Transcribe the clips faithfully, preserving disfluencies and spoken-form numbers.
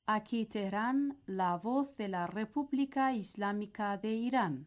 Aquí Teherán, la voz de la República Islámica de Irán.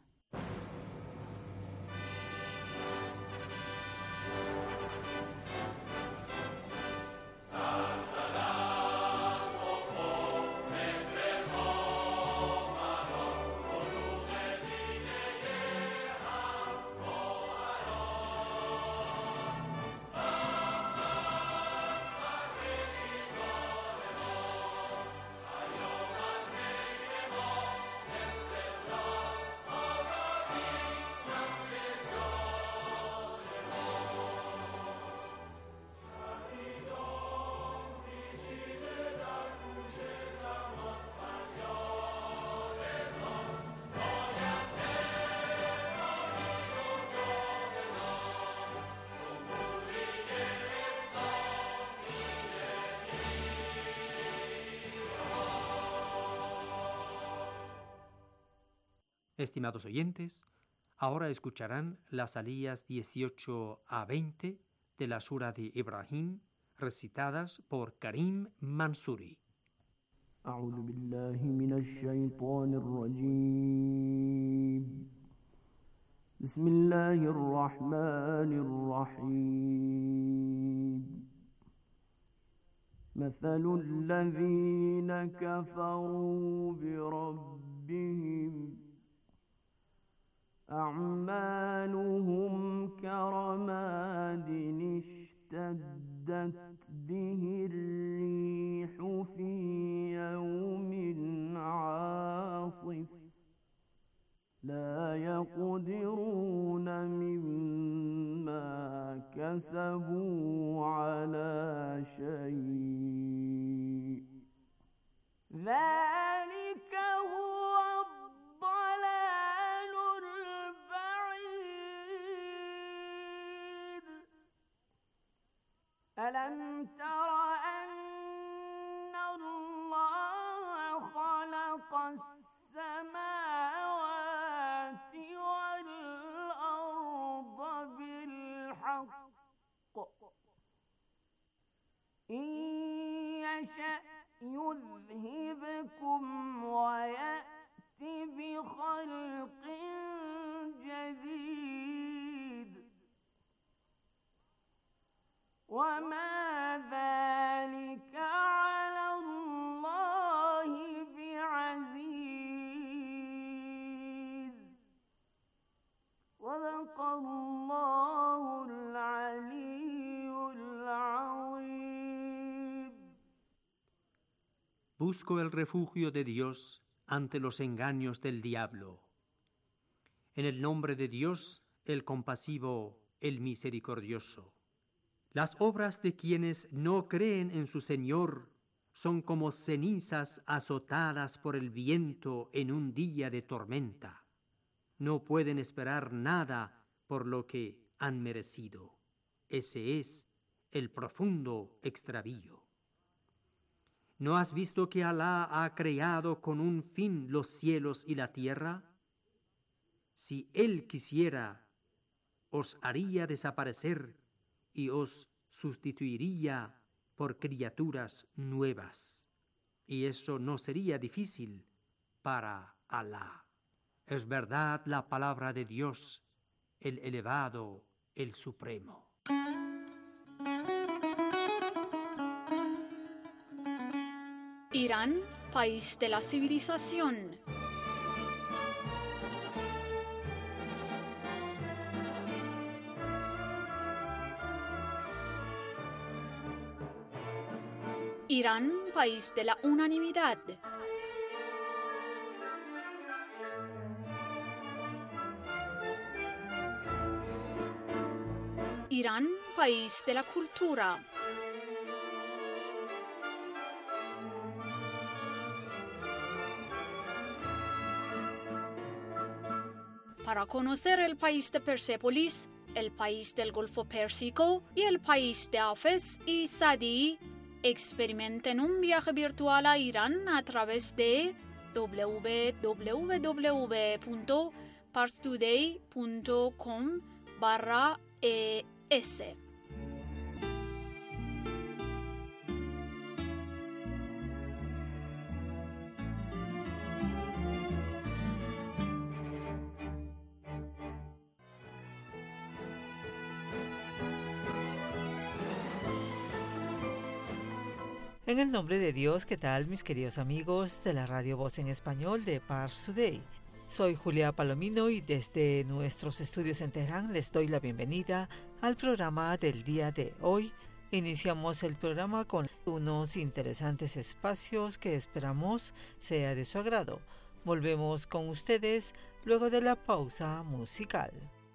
Estimados oyentes, ahora escucharán las aliyas dieciocho a veinte de la Sura de Ibrahim, recitadas por Karim Mansouri. أعوذ بالله من الشيطان الرجيم بسم الله الرحمن الرحيم مثل الذين كفروا بربهم أعمالهم كرماد اشتدت به الريح في يوم عاصف لا يقدرون مما كسبوا على شيء ذلك هو الضلال البعيد ألم تر أن الله خلق السماوات والأرض بالحق إن يشأ يذهبكم ويأت بخلق جديد وما ذلك على الله بعزيز صدق الله العلي العظيم. Busco el refugio de Dios ante los engaños del diablo. En el nombre de Dios, el compasivo, el misericordioso. Las obras de quienes no creen en su Señor son como cenizas azotadas por el viento en un día de tormenta. No pueden esperar nada por lo que han merecido. Ese es el profundo extravío. ¿No has visto que Alá ha creado con un fin los cielos y la tierra? Si Él quisiera, os haría desaparecer y os sustituiría por criaturas nuevas. Y eso no sería difícil para Alá. Es verdad la palabra de Dios, el elevado, el supremo. Irán, país de la civilización. Irán, país de la unanimidad. Irán, país de la cultura. Para conocer el país de Persépolis, el país del Golfo Pérsico y el país de Hafez y Sadi, experimenten un viaje virtual a Irán a través de w w w punto parstoday punto com barra es. En el nombre de Dios, ¿qué tal mis queridos amigos de la Radio Voz en Español de Pars Today? Soy Julia Palomino y desde nuestros estudios en Teherán les doy la bienvenida al programa del día de hoy. Iniciamos el programa con unos interesantes espacios que esperamos sea de su agrado. Volvemos con ustedes luego de la pausa musical.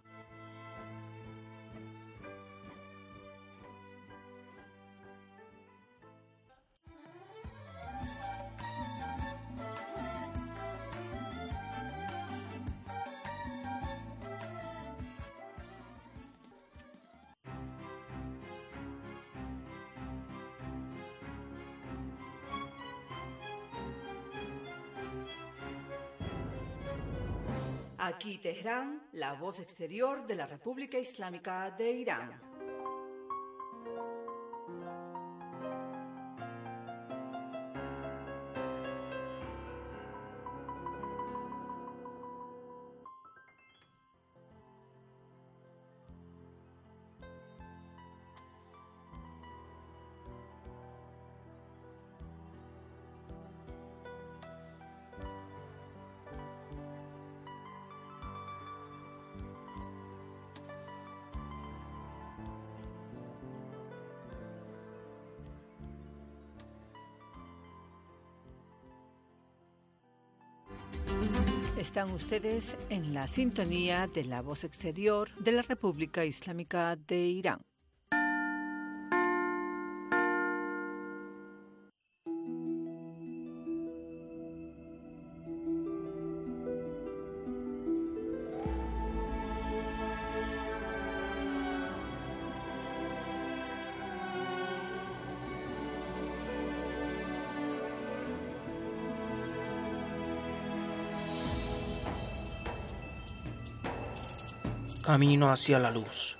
Aquí Teherán, la voz exterior de la República Islámica de Irán. Están ustedes en la sintonía de la voz exterior de la República Islámica de Irán. Camino hacia la luz.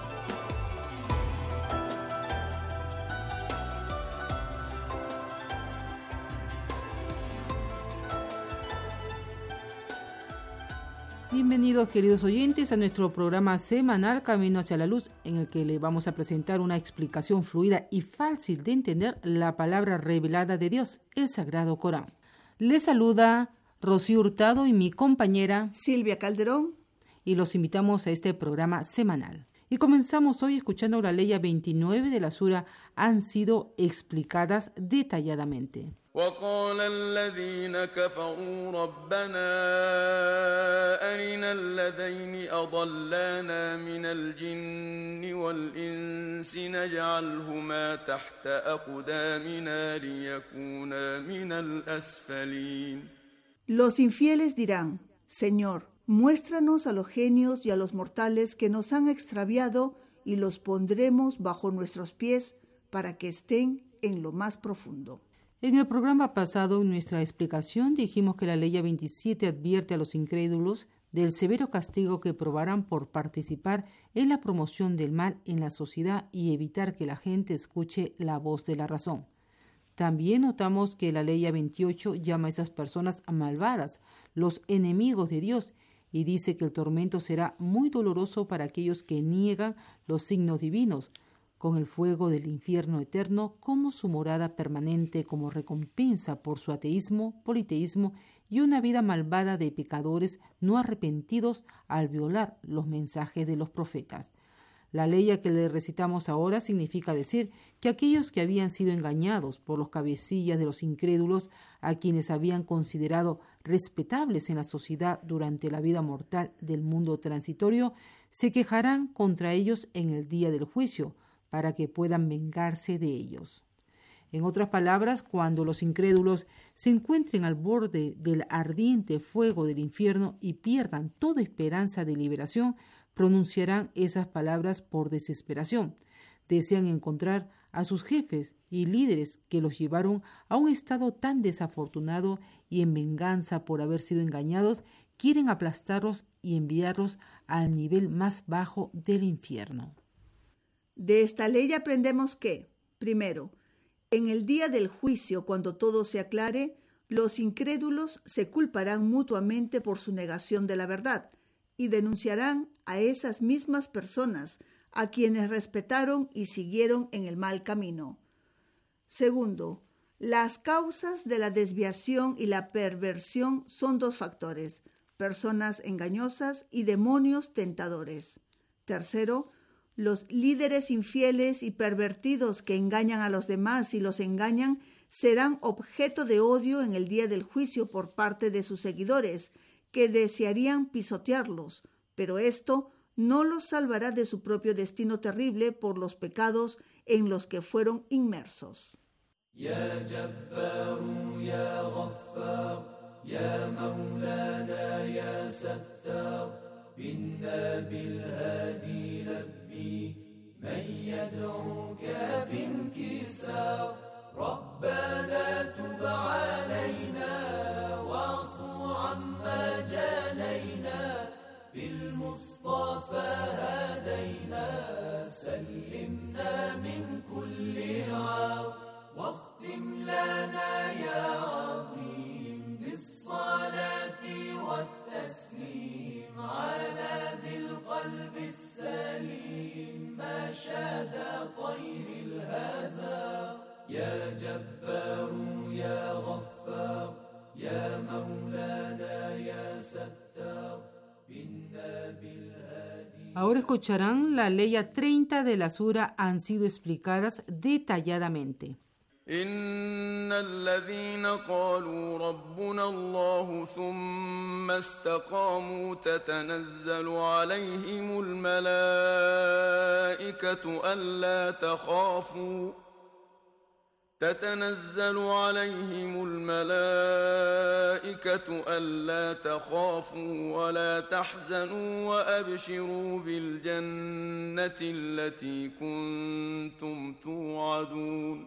Bienvenidos queridos oyentes a nuestro programa semanal Camino hacia la Luz, en el que le vamos a presentar una explicación fluida y fácil de entender la palabra revelada de Dios, el Sagrado Corán. Les saluda Rocío Hurtado y mi compañera Silvia Calderón. Y los invitamos a este programa semanal. Y comenzamos hoy escuchando la ley veintinueve de la sura han sido explicadas detalladamente. وقال الذين كفروا ربنا أرنا الذين أضلانا من الجن والإنس نجعلهما تحت أقدامنا ليكونا من الأسفلين. Los infieles dirán, Señor, muéstranos a los genios y a los mortales que nos han extraviado y los pondremos bajo nuestros pies para que estén en lo más profundo. En el programa pasado, en nuestra explicación, dijimos que la ley veintisiete advierte a los incrédulos del severo castigo que probarán por participar en la promoción del mal en la sociedad y evitar que la gente escuche la voz de la razón. También notamos que la ley veintiocho llama a esas personas malvadas, los enemigos de Dios, y dice que el tormento será muy doloroso para aquellos que niegan los signos divinos, con el fuego del infierno eterno como su morada permanente como recompensa por su ateísmo, politeísmo y una vida malvada de pecadores no arrepentidos al violar los mensajes de los profetas. La ley que le recitamos ahora significa decir que aquellos que habían sido engañados por los cabecillas de los incrédulos, a quienes habían considerado respetables en la sociedad durante la vida mortal del mundo transitorio, se quejarán contra ellos en el día del juicio, para que puedan vengarse de ellos. En otras palabras, cuando los incrédulos se encuentren al borde del ardiente fuego del infierno y pierdan toda esperanza de liberación, pronunciarán esas palabras por desesperación. Desean encontrar a sus jefes y líderes que los llevaron a un estado tan desafortunado y en venganza por haber sido engañados, quieren aplastarlos y enviarlos al nivel más bajo del infierno. De esta ley aprendemos que, primero, en el día del juicio, cuando todo se aclare, los incrédulos se culparán mutuamente por su negación de la verdad y denunciarán a esas mismas personas a quienes respetaron y siguieron en el mal camino. Segundo, las causas de la desviación y la perversión son dos factores: personas engañosas y demonios tentadores. Tercero, los líderes infieles y pervertidos que engañan a los demás y los engañan serán objeto de odio en el día del juicio por parte de sus seguidores, que desearían pisotearlos, pero esto no los salvará de su propio destino terrible por los pecados en los que fueron inmersos. Ya Jabbaru, ya Ghaffar, ya Maulana, ya Sattar, binna bil hadi labbi, man yad'uka binkisar, Rabbana tub alayna, wa'fu amma janayna, بالمصطفى هدينا سلمنا من كل عار واختم لنا يا عظيم بالصلاة والتسليم على ذي القلب السليم ما شاد طير الهزار يا جبار يا غفار يا مولانا يا ستار. Ahora escucharán la ley treinta de la sura, han sido explicadas detalladamente. إن الذين قالوا ربنا الله ثم استقاموا تتنزل عليهم الملائكة ألا تخافوا تتنزل عليهم الملائكة ألا تخافوا ولا تحزنوا وأبشروا بالجنة التي كنتم توعدون.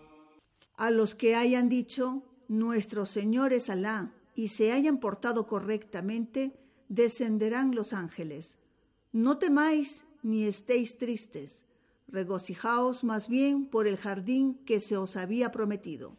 A los que hayan dicho, nuestro Señor es Alá, y se hayan portado correctamente, descenderán los ángeles. No temáis ni estéis tristes. Regocijaos más bien por el jardín que se os había prometido.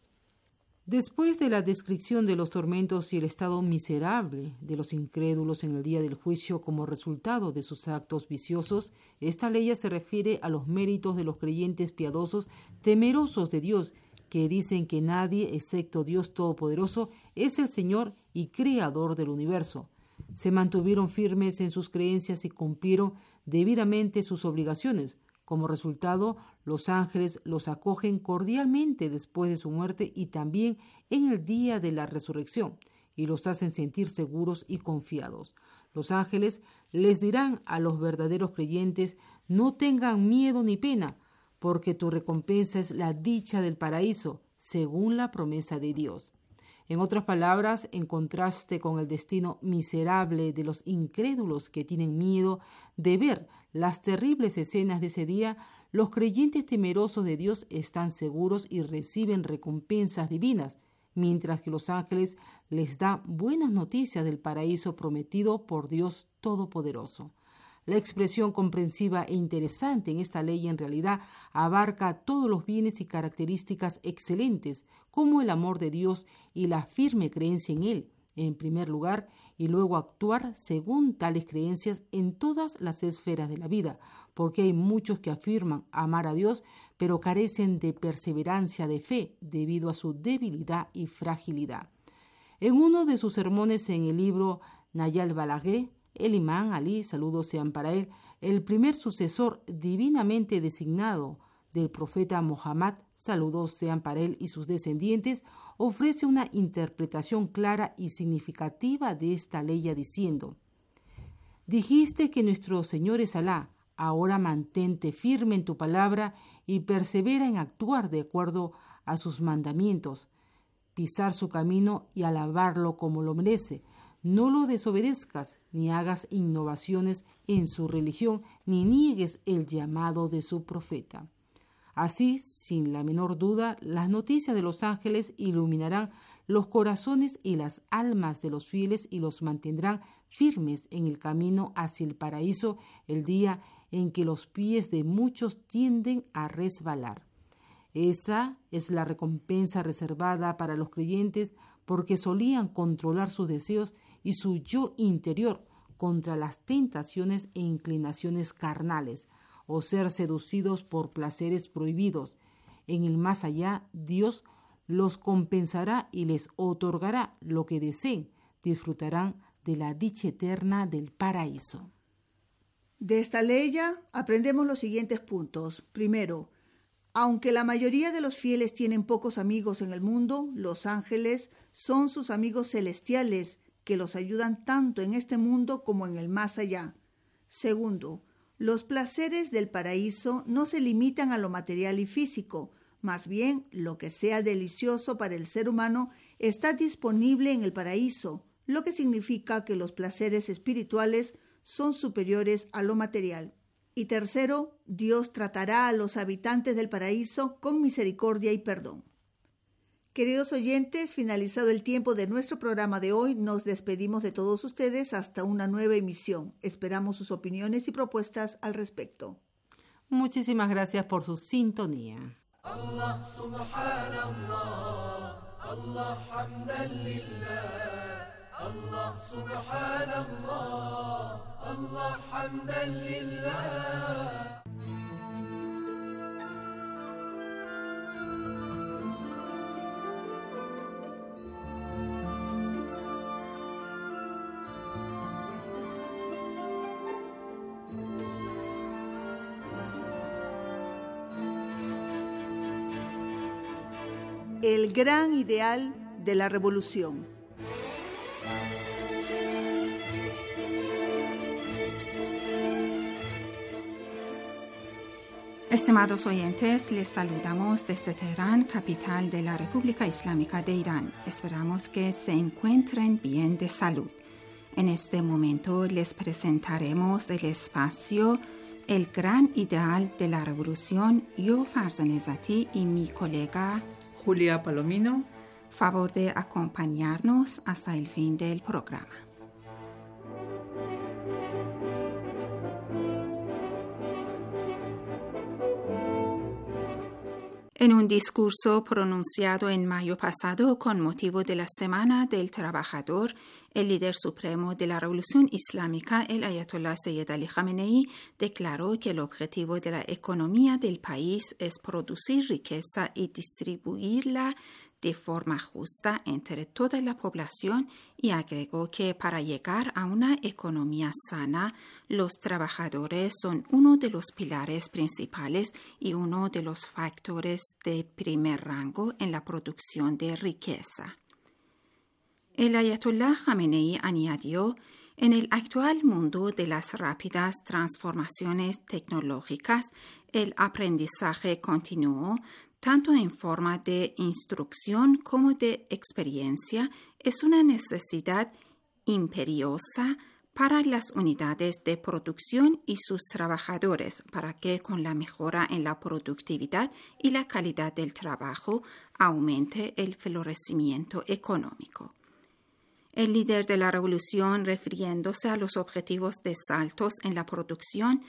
Después de la descripción de los tormentos y el estado miserable de los incrédulos en el día del juicio como resultado de sus actos viciosos, esta ley se refiere a los méritos de los creyentes piadosos temerosos de Dios, que dicen que nadie, excepto Dios Todopoderoso, es el Señor y Creador del universo. Se mantuvieron firmes en sus creencias y cumplieron debidamente sus obligaciones. Como resultado, los ángeles los acogen cordialmente después de su muerte y también en el día de la resurrección, y los hacen sentir seguros y confiados. Los ángeles les dirán a los verdaderos creyentes: no tengan miedo ni pena, porque tu recompensa es la dicha del paraíso, según la promesa de Dios. En otras palabras, en contraste con el destino miserable de los incrédulos que tienen miedo de ver las terribles escenas de ese día, los creyentes temerosos de Dios están seguros y reciben recompensas divinas, mientras que los ángeles les dan buenas noticias del paraíso prometido por Dios Todopoderoso. La expresión comprensiva e interesante en esta ley en realidad abarca todos los bienes y características excelentes, como el amor de Dios y la firme creencia en Él, en primer lugar, y luego actuar según tales creencias en todas las esferas de la vida, porque hay muchos que afirman amar a Dios, pero carecen de perseverancia de fe debido a su debilidad y fragilidad. En uno de sus sermones en el libro Nayal Balagué, el imán Ali, saludos sean para él, el primer sucesor divinamente designado del profeta Muhammad, saludos sean para él y sus descendientes, ofrece una interpretación clara y significativa de esta ley diciendo: dijiste que nuestro Señor es Alá, ahora mantente firme en tu palabra y persevera en actuar de acuerdo a sus mandamientos, pisar su camino y alabarlo como lo merece. No lo desobedezcas, ni hagas innovaciones en su religión, ni niegues el llamado de su profeta. Así, sin la menor duda, las noticias de los ángeles iluminarán los corazones y las almas de los fieles y los mantendrán firmes en el camino hacia el paraíso el día en que los pies de muchos tienden a resbalar. Esa es la recompensa reservada para los creyentes porque solían controlar sus deseos y su yo interior contra las tentaciones e inclinaciones carnales, o ser seducidos por placeres prohibidos. En el más allá, Dios los compensará y les otorgará lo que deseen. Disfrutarán de la dicha eterna del paraíso. De esta ley ya aprendemos los siguientes puntos. Primero, aunque la mayoría de los fieles tienen pocos amigos en el mundo, los ángeles son sus amigos celestiales que los ayudan tanto en este mundo como en el más allá. Segundo, los placeres del paraíso no se limitan a lo material y físico, más bien lo que sea delicioso para el ser humano está disponible en el paraíso, lo que significa que los placeres espirituales son superiores a lo material. Y tercero, Dios tratará a los habitantes del paraíso con misericordia y perdón. Queridos oyentes, finalizado el tiempo de nuestro programa de hoy, nos despedimos de todos ustedes hasta una nueva emisión. Esperamos sus opiniones y propuestas al respecto. Muchísimas gracias por su sintonía. Allah subhanallah, Allah hamdan lillah, Allah subhanallah, Allah hamdan lillah. El gran ideal de la revolución. Estimados oyentes, les saludamos desde Teherán, capital de la República Islámica de Irán. Esperamos que se encuentren bien de salud. En este momento les presentaremos el espacio El gran ideal de la revolución. Yo, Farzaneh Zati, y mi colega Julia Palomino. Favor de acompañarnos hasta el fin del programa. En un discurso pronunciado en mayo pasado con motivo de la Semana del Trabajador, el líder supremo de la Revolución Islámica, el Ayatollah Sayyid Ali Khamenei, declaró que el objetivo de la economía del país es producir riqueza y distribuirla de forma justa entre toda la población, y agregó que para llegar a una economía sana, los trabajadores son uno de los pilares principales y uno de los factores de primer rango en la producción de riqueza. El Ayatollah Khamenei añadió: en el actual mundo de las rápidas transformaciones tecnológicas, el aprendizaje continuo, tanto en forma de instrucción como de experiencia, es una necesidad imperiosa para las unidades de producción y sus trabajadores, para que con la mejora en la productividad y la calidad del trabajo aumente el florecimiento económico. El líder de la revolución, refiriéndose a los objetivos de saltos en la producción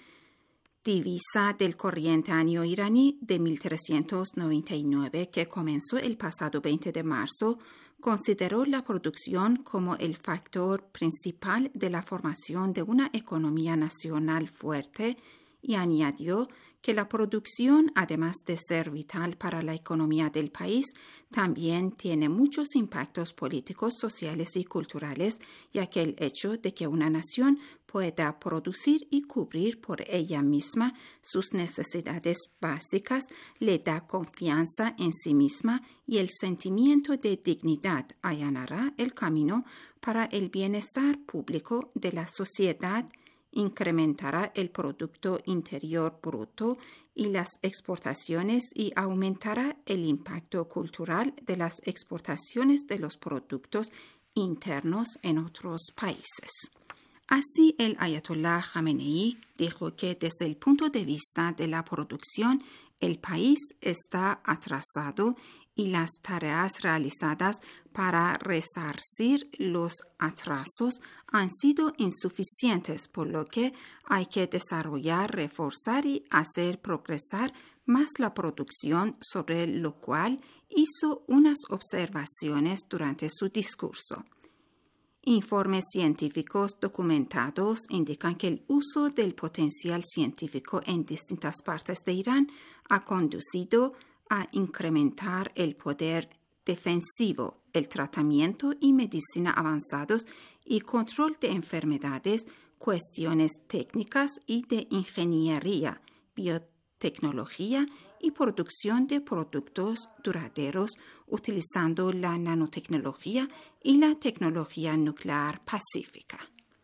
divisa del corriente año iraní de mil trescientos noventa y nueve, que comenzó el pasado veinte de marzo, consideró la producción como el factor principal de la formación de una economía nacional fuerte, y añadió que la producción, además de ser vital para la economía del país, también tiene muchos impactos políticos, sociales y culturales, ya que el hecho de que una nación pueda producir y cubrir por ella misma sus necesidades básicas le da confianza en sí misma, y el sentimiento de dignidad allanará el camino para el bienestar público de la sociedad, incrementará el Producto Interior Bruto y las exportaciones, y aumentará el impacto cultural de las exportaciones de los productos internos en otros países. Así, el Ayatollah Khamenei dijo que desde el punto de vista de la producción, el país está atrasado y las tareas realizadas para resarcir los atrasos han sido insuficientes, por lo que hay que desarrollar, reforzar y hacer progresar más la producción, sobre lo cual hizo unas observaciones durante su discurso. Informes científicos documentados indican que el uso del potencial científico en distintas partes de Irán ha conducido a incrementar el poder defensivo, el tratamiento y medicina avanzados y control de enfermedades, cuestiones técnicas y de ingeniería, biotecnología y producción de productos duraderos utilizando la nanotecnología y la tecnología nuclear pacífica.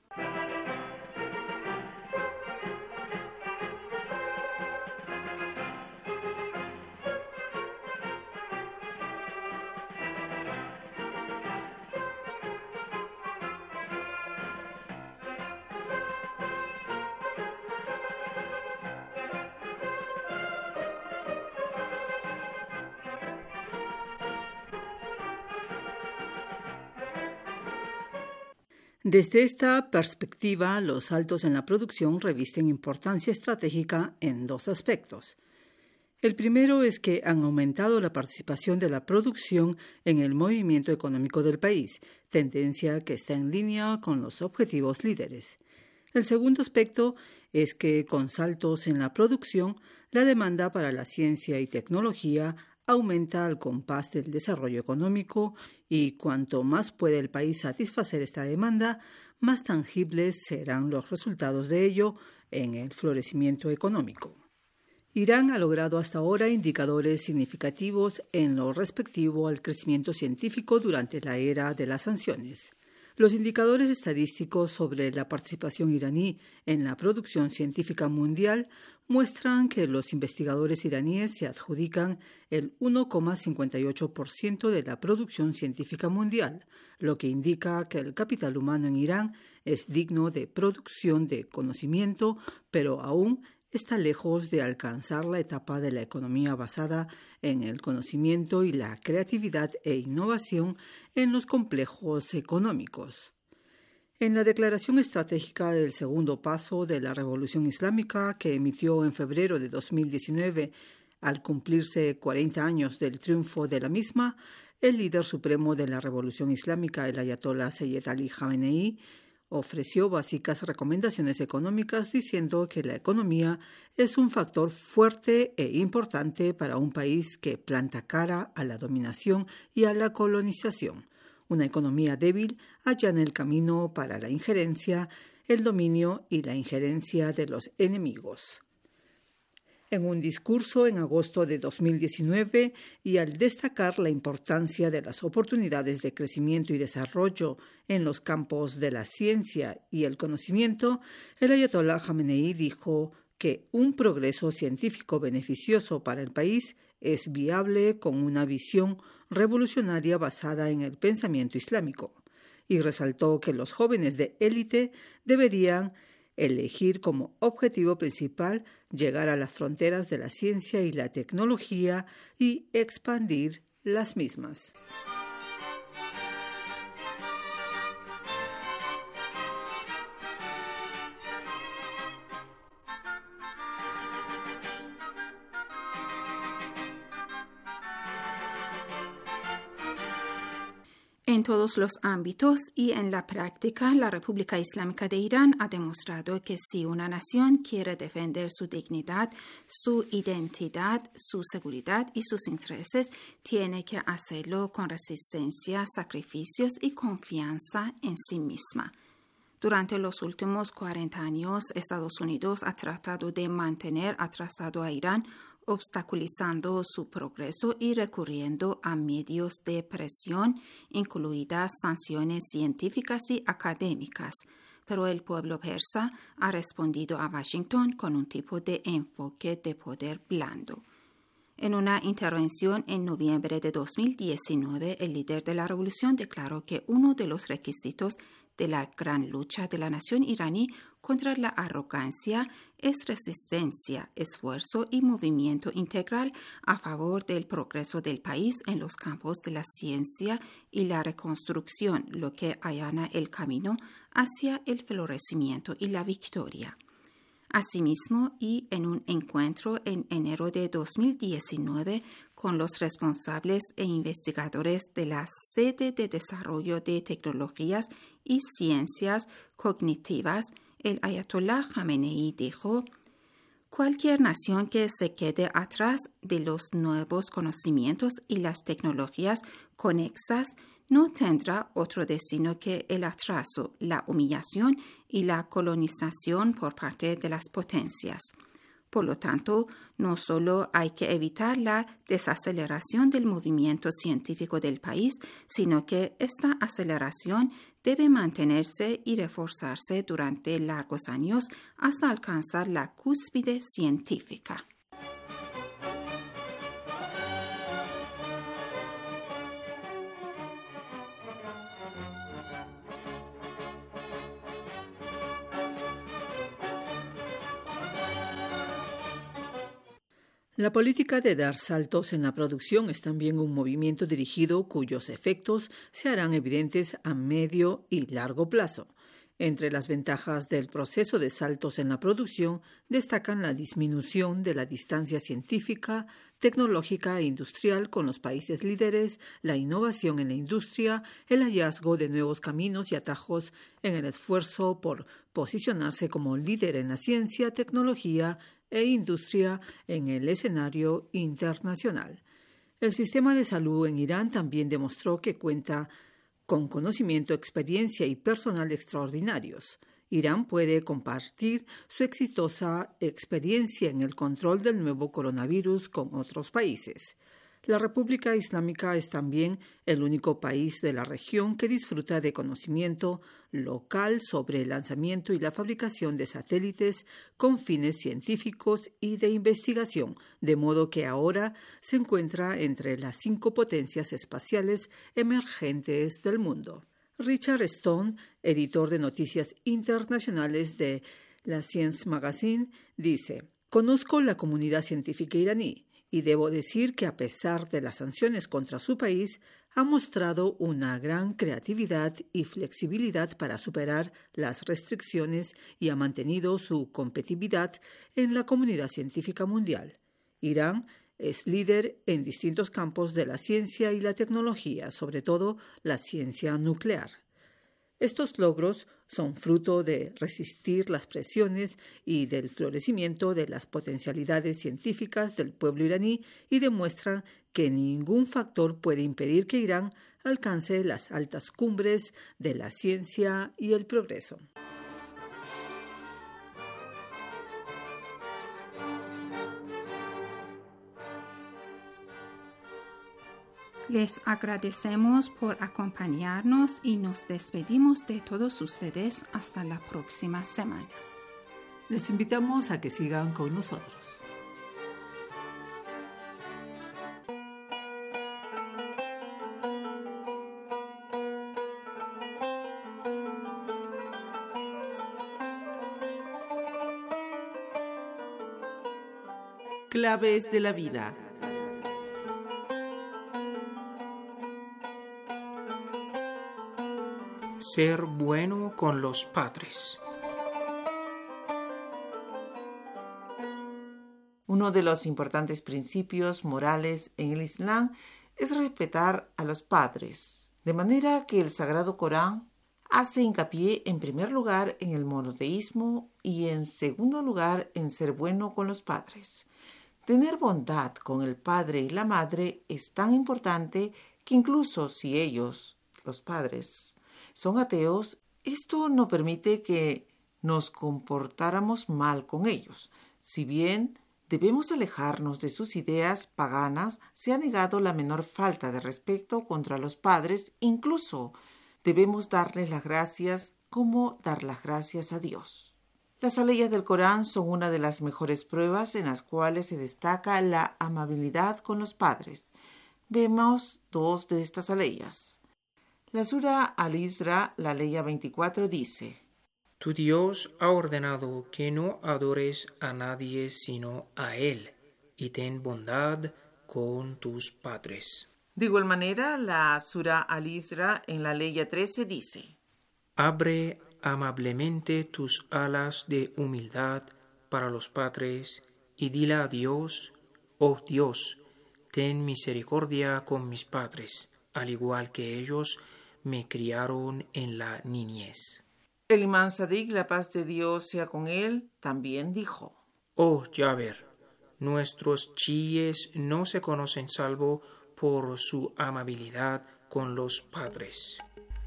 Desde esta perspectiva, los saltos en la producción revisten importancia estratégica en dos aspectos. El primero es que han aumentado la participación de la producción en el movimiento económico del país, tendencia que está en línea con los objetivos líderes. El segundo aspecto es que, con saltos en la producción, la demanda para la ciencia y tecnología aumenta al compás del desarrollo económico y cuanto más puede el país satisfacer esta demanda, más tangibles serán los resultados de ello en el florecimiento económico. Irán ha logrado hasta ahora indicadores significativos en lo respectivo al crecimiento científico durante la era de las sanciones. Los indicadores estadísticos sobre la participación iraní en la producción científica mundial muestran que los investigadores iraníes se adjudican el uno coma cincuenta y ocho por ciento de la producción científica mundial, lo que indica que el capital humano en Irán es digno de producción de conocimiento, pero aún está lejos de alcanzar la etapa de la economía basada en el conocimiento y la creatividad e innovación en los complejos económicos. En la declaración estratégica del segundo paso de la Revolución Islámica que emitió en febrero de dos mil diecinueve, al cumplirse cuarenta años del triunfo de la misma, el líder supremo de la Revolución Islámica, el ayatolá Sayyid Ali Khamenei, ofreció básicas recomendaciones económicas diciendo que la economía es un factor fuerte e importante para un país que planta cara a la dominación y a la colonización. Una economía débil allana el camino para la injerencia, el dominio y la injerencia de los enemigos. En un discurso en agosto de dos mil diecinueve y al destacar la importancia de las oportunidades de crecimiento y desarrollo en los campos de la ciencia y el conocimiento, el ayatolá Khamenei dijo que un progreso científico beneficioso para el país es viable con una visión revolucionaria basada en el pensamiento islámico, y resaltó que los jóvenes de élite deberían elegir como objetivo principal llegar a las fronteras de la ciencia y la tecnología y expandir las mismas. En todos los ámbitos y en la práctica, la República Islámica de Irán ha demostrado que si una nación quiere defender su dignidad, su identidad, su seguridad y sus intereses, tiene que hacerlo con resistencia, sacrificios y confianza en sí misma. Durante los últimos cuarenta años, Estados Unidos ha tratado de mantener atrasado a Irán, obstaculizando su progreso y recurriendo a medios de presión, incluidas sanciones científicas y académicas. Pero el pueblo persa ha respondido a Washington con un tipo de enfoque de poder blando. En una intervención en noviembre de dos mil diecinueve, el líder de la revolución declaró que uno de los requisitos de la gran lucha de la nación iraní contra la arrogancia es resistencia, esfuerzo y movimiento integral a favor del progreso del país en los campos de la ciencia y la reconstrucción, lo que allana el camino hacia el florecimiento y la victoria. Asimismo, y en un encuentro en enero de dos mil diecinueve con los responsables e investigadores de la Sede de Desarrollo de Tecnologías y Ciencias Cognitivas, el ayatolá Khamenei dijo: Cualquier nación que se quede atrás de los nuevos conocimientos y las tecnologías conexas no tendrá otro destino que el atraso, la humillación y la colonización por parte de las potencias. Por lo tanto, no solo hay que evitar la desaceleración del movimiento científico del país, sino que esta aceleración debe mantenerse y reforzarse durante largos años hasta alcanzar la cúspide científica. La política de dar saltos en la producción es también un movimiento dirigido cuyos efectos se harán evidentes a medio y largo plazo. Entre las ventajas del proceso de saltos en la producción destacan la disminución de la distancia científica, tecnológica e industrial con los países líderes, la innovación en la industria, el hallazgo de nuevos caminos y atajos en el esfuerzo por posicionarse como líder en la ciencia, tecnología e industria en el escenario internacional. El sistema de salud en Irán también demostró que cuenta con conocimiento, experiencia y personal extraordinarios. Irán puede compartir su exitosa experiencia en el control del nuevo coronavirus con otros países. La República Islámica es también el único país de la región que disfruta de conocimiento local sobre el lanzamiento y la fabricación de satélites con fines científicos y de investigación, de modo que ahora se encuentra entre las cinco potencias espaciales emergentes del mundo. Richard Stone, editor de noticias internacionales de la Science Magazine, dice: «Conozco la comunidad científica iraní, y debo decir que a pesar de las sanciones contra su país, ha mostrado una gran creatividad y flexibilidad para superar las restricciones y ha mantenido su competitividad en la comunidad científica mundial. Irán es líder en distintos campos de la ciencia y la tecnología, sobre todo la ciencia nuclear. Estos logros son fruto de resistir las presiones y del florecimiento de las potencialidades científicas del pueblo iraní y demuestran que ningún factor puede impedir que Irán alcance las altas cumbres de la ciencia y el progreso». Les agradecemos por acompañarnos y nos despedimos de todos ustedes hasta la próxima semana. Les invitamos a que sigan con nosotros. Claves de la vida. Ser bueno con los padres. Uno de los importantes principios morales en el Islam es respetar a los padres, de manera que el Sagrado Corán hace hincapié en primer lugar en el monoteísmo y en segundo lugar en ser bueno con los padres. Tener bondad con el padre y la madre es tan importante que incluso si ellos, los padres, son ateos, esto no permite que nos comportáramos mal con ellos. Si bien debemos alejarnos de sus ideas paganas, se ha negado la menor falta de respeto contra los padres, incluso debemos darles las gracias como dar las gracias a Dios. Las aleyas del Corán son una de las mejores pruebas en las cuales se destaca la amabilidad con los padres. Vemos dos de estas aleyas. La Sura Al-Isra, la aleya veinticuatro, dice: Tu Dios ha ordenado que no adores a nadie sino a Él, y ten bondad con tus padres. De igual manera, la Sura Al-Isra, en la aleya trece, dice: Abre amablemente tus alas de humildad para los padres, y dile a Dios: Oh Dios, ten misericordia con mis padres, al igual que ellos me criaron en la niñez. El imán Sadiq, la paz de Dios sea con él, también dijo: Oh Jaber, nuestros chiíes no se conocen salvo por su amabilidad con los padres.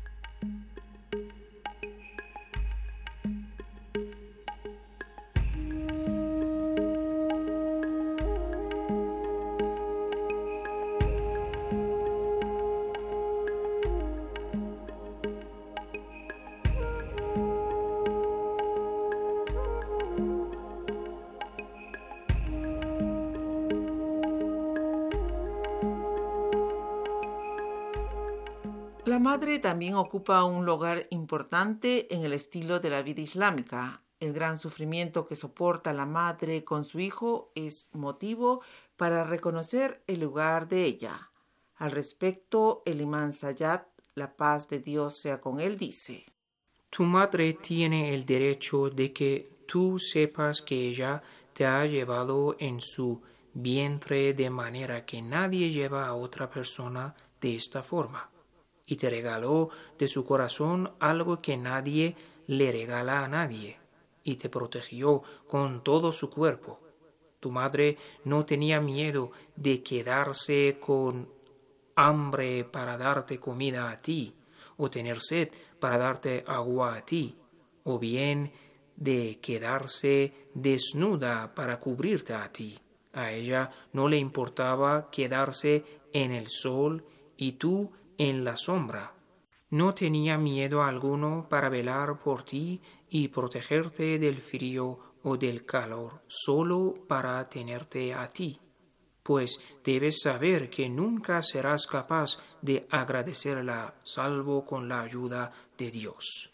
La madre también ocupa un lugar importante en el estilo de la vida islámica. El gran sufrimiento que soporta la madre con su hijo es motivo para reconocer el lugar de ella. Al respecto, el imán Sayyad, la paz de Dios sea con él, dice: Tu madre tiene el derecho de que tú sepas que ella te ha llevado en su vientre de manera que nadie lleva a otra persona de esta forma. Y te regaló de su corazón algo que nadie le regala a nadie, y te protegió con todo su cuerpo. Tu madre no tenía miedo de quedarse con hambre para darte comida a ti, o tener sed para darte agua a ti, o bien de quedarse desnuda para cubrirte a ti. A ella no le importaba quedarse en el sol y tú en la sombra. No tenía miedo alguno para velar por ti y protegerte del frío o del calor, solo para tenerte a ti. Pues debes saber que nunca serás capaz de agradecerla salvo con la ayuda de Dios.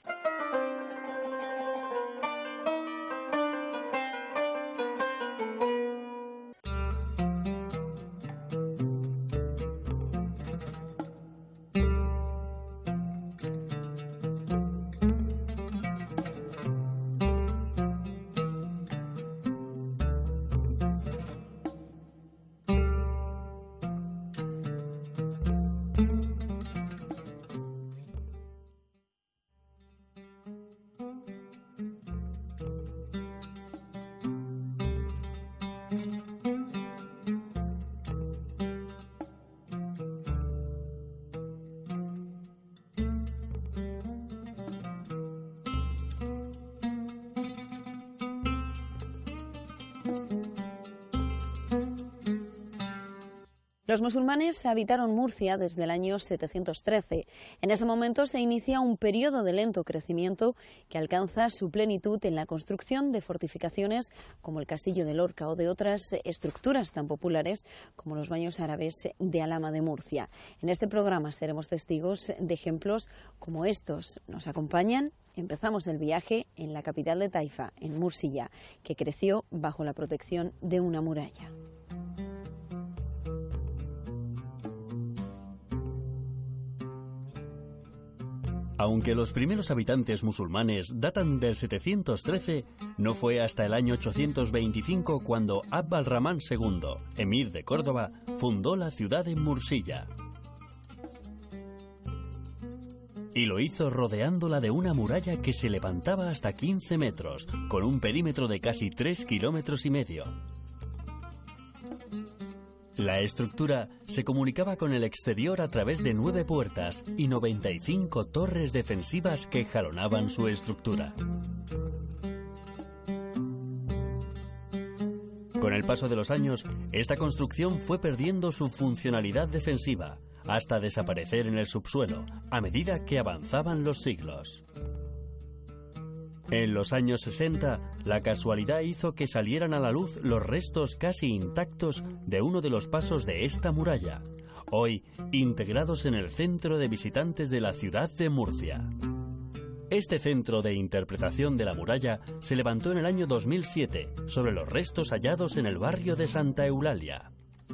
Los musulmanes habitaron Murcia desde el año setecientos trece. En ese momento se inicia un periodo de lento crecimiento que alcanza su plenitud en la construcción de fortificaciones como el Castillo de Lorca o de otras estructuras tan populares como los baños árabes de Alhama de Murcia. En este programa seremos testigos de ejemplos como estos. ¿Nos acompañan? Empezamos el viaje en la capital de Taifa, en Mursilla, que creció bajo la protección de una muralla. Aunque los primeros habitantes musulmanes datan del setecientos trece, no fue hasta el año ochocientos veinticinco cuando Abd al-Rahman segundo, emir de Córdoba, fundó la ciudad de Mursilla. Y lo hizo rodeándola de una muralla que se levantaba hasta quince metros, con un perímetro de casi tres kilómetros y medio. La estructura se comunicaba con el exterior a través de nueve puertas y noventa y cinco torres defensivas que jalonaban su estructura. Con el paso de los años, esta construcción fue perdiendo su funcionalidad defensiva, hasta desaparecer en el subsuelo, a medida que avanzaban los siglos. En los años sesenta, la casualidad hizo que salieran a la luz los restos casi intactos de uno de los pasos de esta muralla, hoy integrados en el centro de visitantes de la ciudad de Murcia. Este centro de interpretación de la muralla se levantó en el año dos mil siete, sobre los restos hallados en el barrio de Santa Eulalia.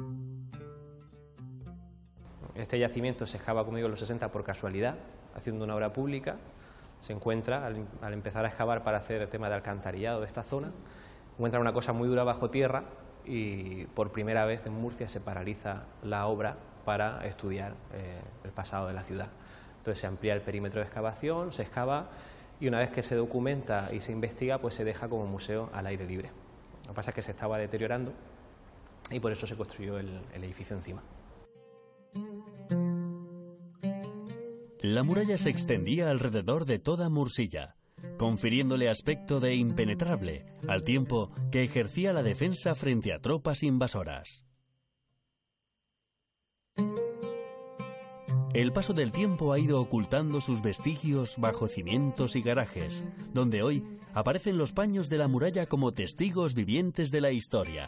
Este yacimiento se excava conmigo en los sesenta por casualidad, haciendo una obra pública. Se encuentra, al, al empezar a excavar para hacer el tema de alcantarillado de esta zona, encuentra una cosa muy dura bajo tierra y por primera vez en Murcia se paraliza la obra para estudiar eh, el pasado de la ciudad. Entonces se amplía el perímetro de excavación, se excava y una vez que se documenta y se investiga, pues se deja como museo al aire libre. Lo que pasa es que se estaba deteriorando y por eso se construyó el, el edificio encima. La muralla se extendía alrededor de toda Mursilla, confiriéndole aspecto de impenetrable, al tiempo que ejercía la defensa frente a tropas invasoras. El paso del tiempo ha ido ocultando sus vestigios bajo cimientos y garajes, donde hoy aparecen los paños de la muralla como testigos vivientes de la historia.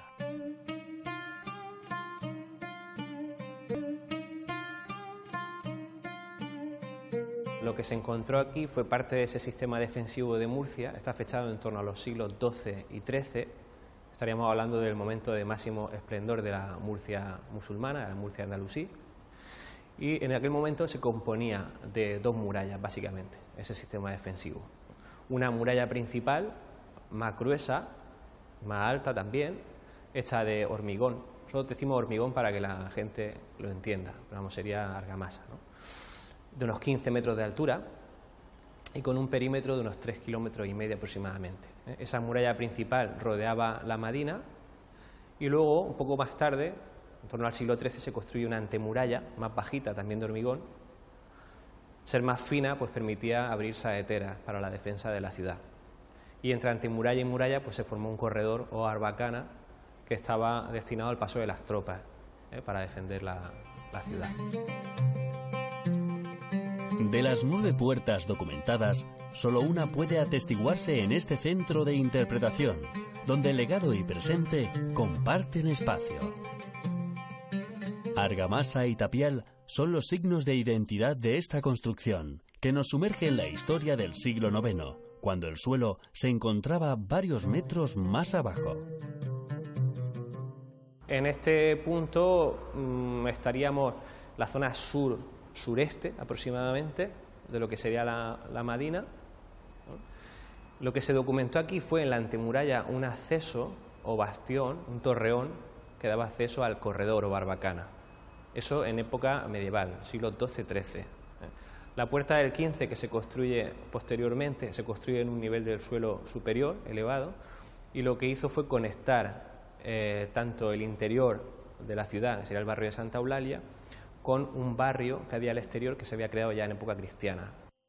Lo que se encontró aquí fue parte de ese sistema defensivo de Murcia. Está fechado en torno a los siglos doce y trece. Estaríamos hablando del momento de máximo esplendor de la Murcia musulmana, de la Murcia andalusí. Y en aquel momento se componía de dos murallas, básicamente, ese sistema defensivo. Una muralla principal, más gruesa, más alta también, hecha de hormigón. Nosotros decimos hormigón para que la gente lo entienda, pero vamos, sería argamasa, ¿no? De unos quince metros de altura y con un perímetro de unos tres kilómetros y medio aproximadamente. Esa muralla principal rodeaba la Madina y luego, un poco más tarde, en torno al siglo trece, se construye una antemuralla más bajita, también de hormigón. Ser más fina pues permitía abrir saeteras para la defensa de la ciudad. Y entre antemuralla y muralla pues se formó un corredor o arbacana que estaba destinado al paso de las tropas, ¿eh? para defender la, la ciudad. De las nueve puertas documentadas, solo una puede atestiguarse en este centro de interpretación, donde legado y presente comparten espacio. Argamasa y tapial son los signos de identidad de esta construcción, que nos sumerge en la historia del siglo noveno, cuando el suelo se encontraba varios metros más abajo. En este punto mmm, estaríamos la zona sur-sureste aproximadamente de lo que sería la, la Madina. Lo que se documentó aquí fue en la antemuralla un acceso o bastión, un torreón que daba acceso al corredor o barbacana. Eso en época medieval, siglo doce trece. La puerta del quince, que se construye posteriormente, se construye en un nivel del suelo superior, elevado, y lo que hizo fue conectar eh, tanto el interior de la ciudad, que sería el barrio de Santa Eulalia, con un barrio que había al exterior que se había creado ya en época cristiana.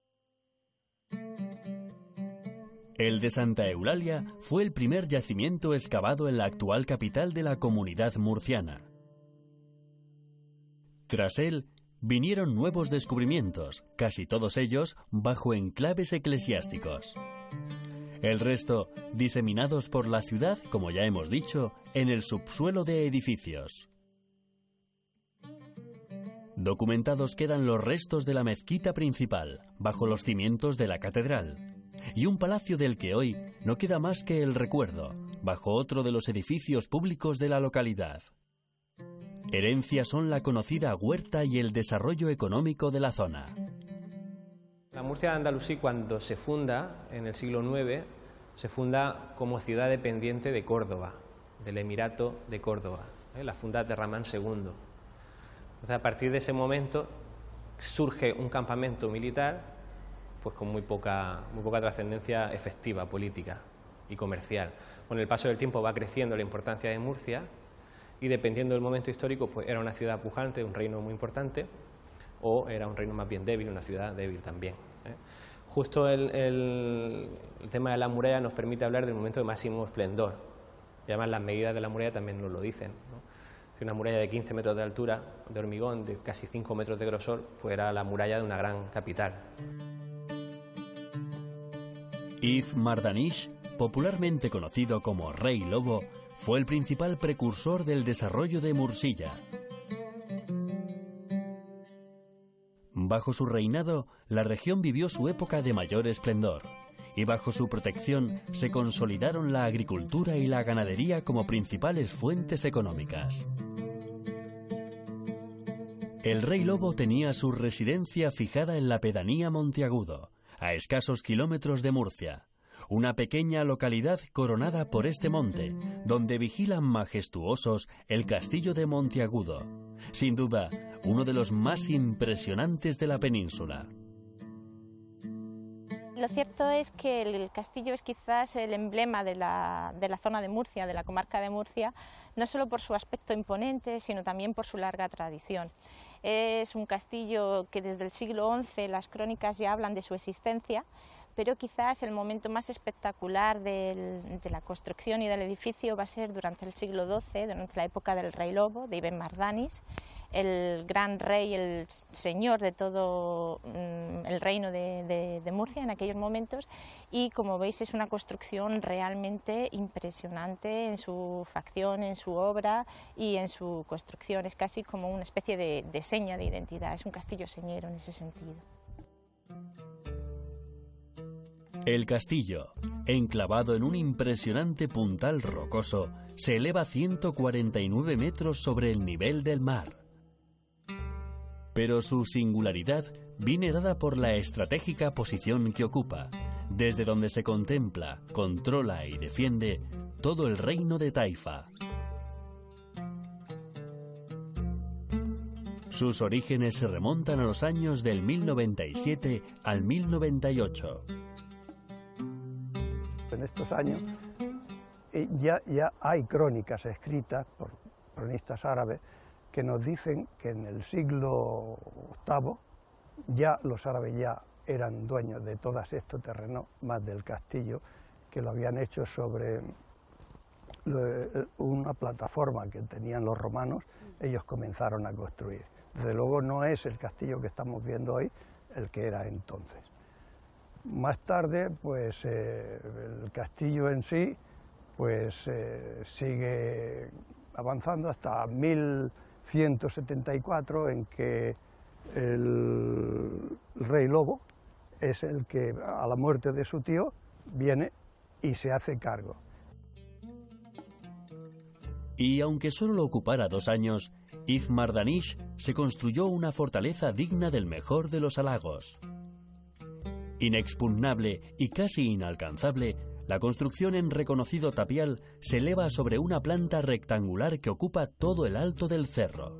El de Santa Eulalia fue el primer yacimiento excavado en la actual capital de la comunidad murciana. Tras él, vinieron nuevos descubrimientos, casi todos ellos bajo enclaves eclesiásticos. El resto, diseminados por la ciudad, como ya hemos dicho, en el subsuelo de edificios. Documentados quedan los restos de la mezquita principal, bajo los cimientos de la catedral, y un palacio del que hoy no queda más que el recuerdo, bajo otro de los edificios públicos de la localidad. Herencia son la conocida huerta y el desarrollo económico de la zona. La Murcia de Andalusí, cuando se funda en el siglo nueve, se funda como ciudad dependiente de Córdoba, del Emirato de Córdoba, ¿eh? La funda Abderramán segundo. Entonces, a partir de ese momento surge un campamento militar, pues con muy poca, muy poca trascendencia efectiva, política y comercial. Con el paso del tiempo va creciendo la importancia de Murcia y dependiendo del momento histórico, pues era una ciudad pujante, un reino muy importante, o era un reino más bien débil, una ciudad débil también, ¿eh? Justo el, el, el tema de la muralla nos permite hablar del momento de máximo esplendor, y además las medidas de la muralla también nos lo dicen, ¿no? Si una muralla de quince metros de altura, de hormigón, de casi cinco metros de grosor, pues era la muralla de una gran capital. Yves Mardanish, popularmente conocido como Rey Lobo, fue el principal precursor del desarrollo de Mursilla. Bajo su reinado, la región vivió su época de mayor esplendor, y bajo su protección se consolidaron la agricultura y la ganadería como principales fuentes económicas. El Rey Lobo tenía su residencia fijada en la pedanía Monteagudo, a escasos kilómetros de Murcia, una pequeña localidad coronada por este monte, donde vigilan majestuosos el castillo de Monteagudo, sin duda uno de los más impresionantes de la península. Lo cierto es que el castillo es quizás el emblema de la, de la zona de Murcia, de la comarca de Murcia, no solo por su aspecto imponente, sino también por su larga tradición. Es un castillo que desde el siglo once las crónicas ya hablan de su existencia, pero quizás el momento más espectacular del, de la construcción y del edificio va a ser durante el siglo doce, durante la época del rey Lobo, de Ibn Mardanis, el gran rey, el señor de todo mm, el reino de, de, de Murcia en aquellos momentos, y como veis es una construcción realmente impresionante en su facción, en su obra y en su construcción. Es casi como una especie de, de seña de identidad, es un castillo señero en ese sentido. El castillo, enclavado en un impresionante puntal rocoso, se eleva ciento cuarenta y nueve metros sobre el nivel del mar. Pero su singularidad viene dada por la estratégica posición que ocupa, desde donde se contempla, controla y defiende todo el reino de Taifa. Sus orígenes se remontan a los años del mil noventa y siete al mil noventa y ocho. En estos años eh, ya, ya hay crónicas escritas por cronistas árabes que nos dicen que en el siglo octavo ya los árabes ya eran dueños de todos estos terrenos, más del castillo, que lo habían hecho sobre lo, una plataforma que tenían los romanos, ellos comenzaron a construir. Desde luego no es el castillo que estamos viendo hoy el que era entonces. Más tarde, pues eh, el castillo en sí, pues eh, sigue avanzando hasta mil ciento setenta y cuatro, en que el rey Lobo es el que, a la muerte de su tío, viene y se hace cargo. Y aunque solo lo ocupara dos años, Ibn Mardanis se construyó una fortaleza digna del mejor de los halagos. Inexpugnable y casi inalcanzable, la construcción en reconocido tapial se eleva sobre una planta rectangular que ocupa todo el alto del cerro.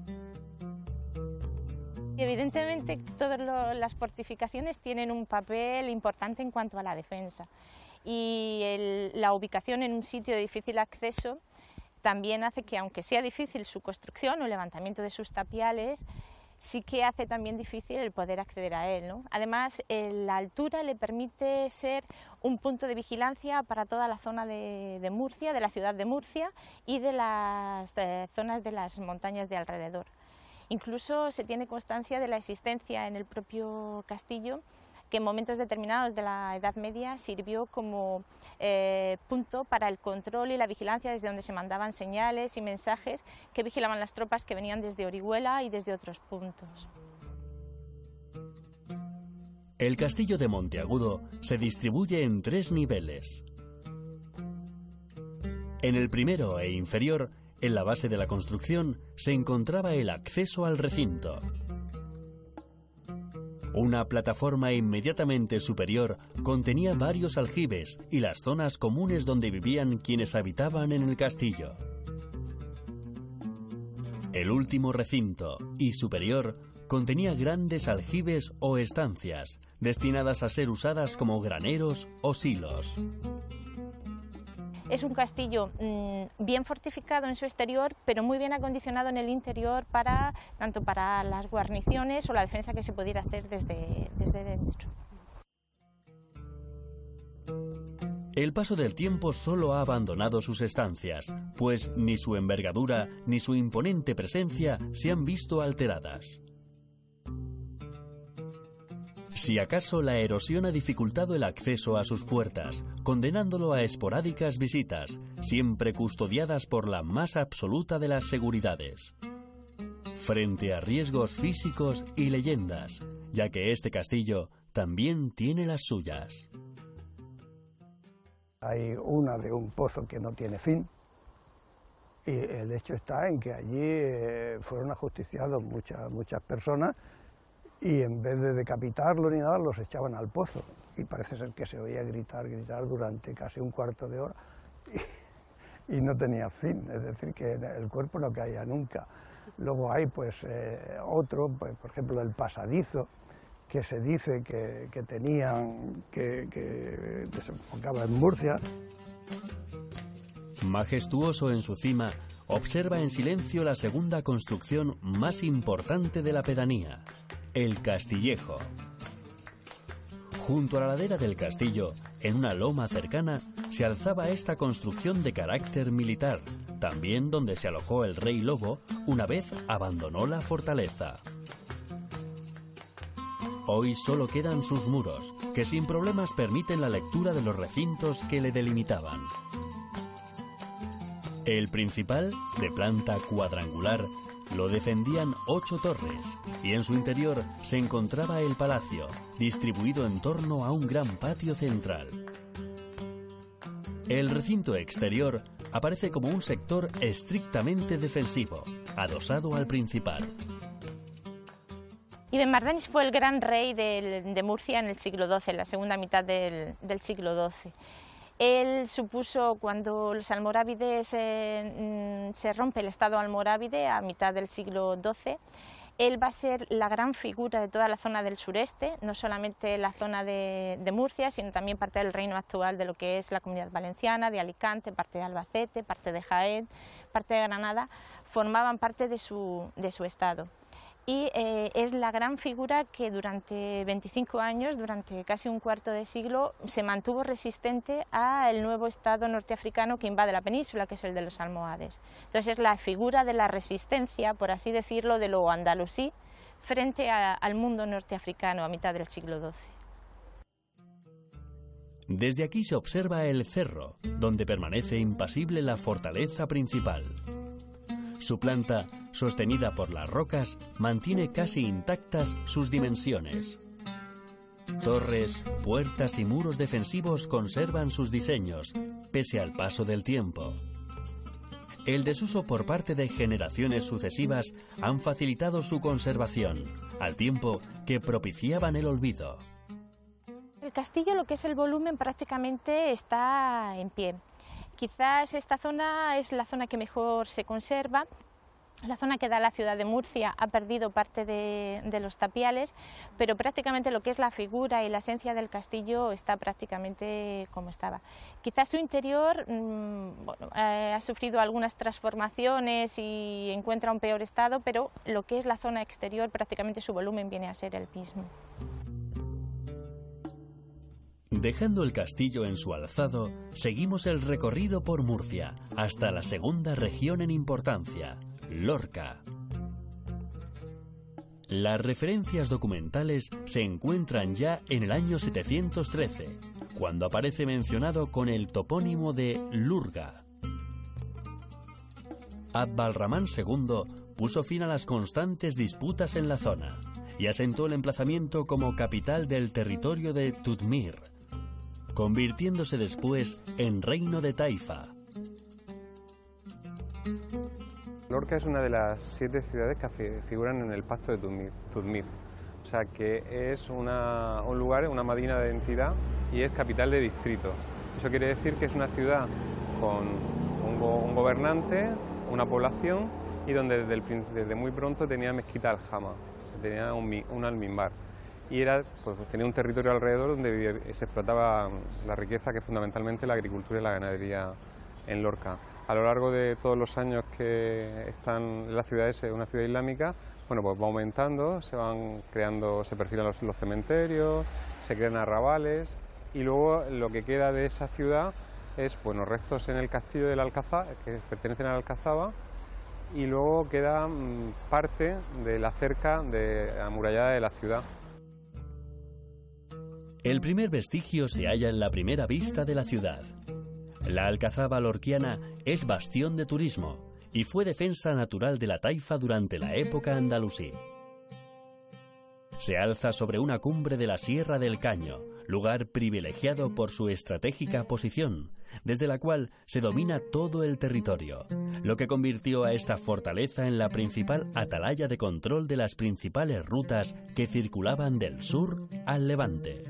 Evidentemente, todas lo, las fortificaciones tienen un papel importante en cuanto a la defensa, y el, la ubicación en un sitio de difícil acceso también hace que, aunque sea difícil su construcción o el levantamiento de sus tapiales, sí que hace también difícil el poder acceder a él, ¿no? Además, eh, la altura le permite ser un punto de vigilancia para toda la zona de, de Murcia, de la ciudad de Murcia y de las de zonas de las montañas de alrededor. Incluso se tiene constancia de la existencia en el propio castillo, que en momentos determinados de la Edad Media sirvió como eh, punto para el control y la vigilancia, desde donde se mandaban señales y mensajes que vigilaban las tropas que venían desde Orihuela y desde otros puntos. El castillo de Monteagudo se distribuye en tres niveles. En el primero e inferior, en la base de la construcción, se encontraba el acceso al recinto. Una plataforma inmediatamente superior contenía varios aljibes y las zonas comunes donde vivían quienes habitaban en el castillo. El último recinto y superior contenía grandes aljibes o estancias, destinadas a ser usadas como graneros o silos. Es un castillo mmm, bien fortificado en su exterior, pero muy bien acondicionado en el interior, para, tanto para las guarniciones o la defensa que se pudiera hacer desde, desde dentro. El paso del tiempo solo ha abandonado sus estancias, pues ni su envergadura ni su imponente presencia se han visto alteradas. Si acaso la erosión ha dificultado el acceso a sus puertas, condenándolo a esporádicas visitas, siempre custodiadas por la más absoluta de las seguridades. Frente a riesgos físicos y leyendas, ya que este castillo también tiene las suyas. Hay una de un pozo que no tiene fin, y el hecho está en que allí eh, fueron ajusticiados muchas, muchas personas, y en vez de decapitarlo ni nada, los echaban al pozo. Y parece ser que se oía gritar, gritar durante casi un cuarto de hora y, y no tenía fin, es decir, que el cuerpo no caía nunca. Luego hay pues eh, otro, pues, por ejemplo el pasadizo, que se dice que, que tenían, que, que desembocaba en Murcia. Majestuoso en su cima, observa en silencio la segunda construcción más importante de la pedanía, el Castillejo. Junto a la ladera del castillo, en una loma cercana, se alzaba esta construcción de carácter militar, también donde se alojó el rey Lobo una vez abandonó la fortaleza. Hoy solo quedan sus muros, que sin problemas permiten la lectura de los recintos que le delimitaban. El principal, de planta cuadrangular, lo defendían ocho torres, y en su interior se encontraba el palacio, distribuido en torno a un gran patio central. El recinto exterior aparece como un sector estrictamente defensivo, adosado al principal. Ibn Mardanis fue el gran rey de, de Murcia en el siglo doce, en la segunda mitad del, del siglo doce. Él supuso, cuando los almorávides eh, se rompe el estado almorávide a mitad del siglo doce, él va a ser la gran figura de toda la zona del sureste, no solamente la zona de, de Murcia, sino también parte del reino actual de lo que es la Comunidad Valenciana, de Alicante, parte de Albacete, parte de Jaén, parte de Granada, formaban parte de su, de su estado. Y eh, es la gran figura que durante veinticinco años, durante casi un cuarto de siglo, se mantuvo resistente al nuevo estado norteafricano que invade la península, que es el de los almohades. Entonces es la figura de la resistencia, por así decirlo, de lo andalusí frente a, al mundo norteafricano a mitad del siglo doce. Desde aquí se observa el cerro, donde permanece impasible la fortaleza principal. Su planta, sostenida por las rocas, mantiene casi intactas sus dimensiones. Torres, puertas y muros defensivos conservan sus diseños, pese al paso del tiempo. El desuso por parte de generaciones sucesivas han facilitado su conservación, al tiempo que propiciaban el olvido. El castillo, lo que es el volumen, prácticamente está en pie. Quizás esta zona es la zona que mejor se conserva. La zona que da a la ciudad de Murcia ha perdido parte de, de los tapiales, pero prácticamente lo que es la figura y la esencia del castillo está prácticamente como estaba. Quizás su interior mmm, bueno, eh, ha sufrido algunas transformaciones y encuentra un peor estado, pero lo que es la zona exterior, prácticamente su volumen viene a ser el mismo. Dejando el castillo en su alzado, seguimos el recorrido por Murcia, hasta la segunda región en importancia, Lorca. Las referencias documentales se encuentran ya en el año setecientos trece, cuando aparece mencionado con el topónimo de Lurga. Abd al-Rahman segundo puso fin a las constantes disputas en la zona y asentó el emplazamiento como capital del territorio de Tudmir, convirtiéndose después en reino de Taifa. Lorca es una de las siete ciudades que figuran en el Pacto de Tudmir, Tudmir. O sea que es una, un lugar, una madrina de entidad y es capital de distrito. Eso quiere decir que es una ciudad con un, go, un gobernante, una población y donde desde, el, desde muy pronto tenía mezquita al-Jama, o sea, tenía un, un al-Mimbar. Y era, pues, tenía un territorio alrededor donde vivía, se explotaba la riqueza, que es fundamentalmente la agricultura y la ganadería en Lorca. A lo largo de todos los años que están la ciudad es una ciudad islámica, bueno, pues va aumentando, se van creando, se perfilan los, los cementerios, se crean arrabales y luego lo que queda de esa ciudad es, bueno, restos en el castillo del Alcazaba, que pertenecen al Alcazaba, y luego queda mmm, parte de la cerca de amurallada de la ciudad. El primer vestigio se halla en la primera vista de la ciudad. La Alcazaba lorquiana es bastión de turismo y fue defensa natural de la taifa durante la época andalusí. Se alza sobre una cumbre de la Sierra del Caño, lugar privilegiado por su estratégica posición, desde la cual se domina todo el territorio, lo que convirtió a esta fortaleza en la principal atalaya de control de las principales rutas que circulaban del sur al levante.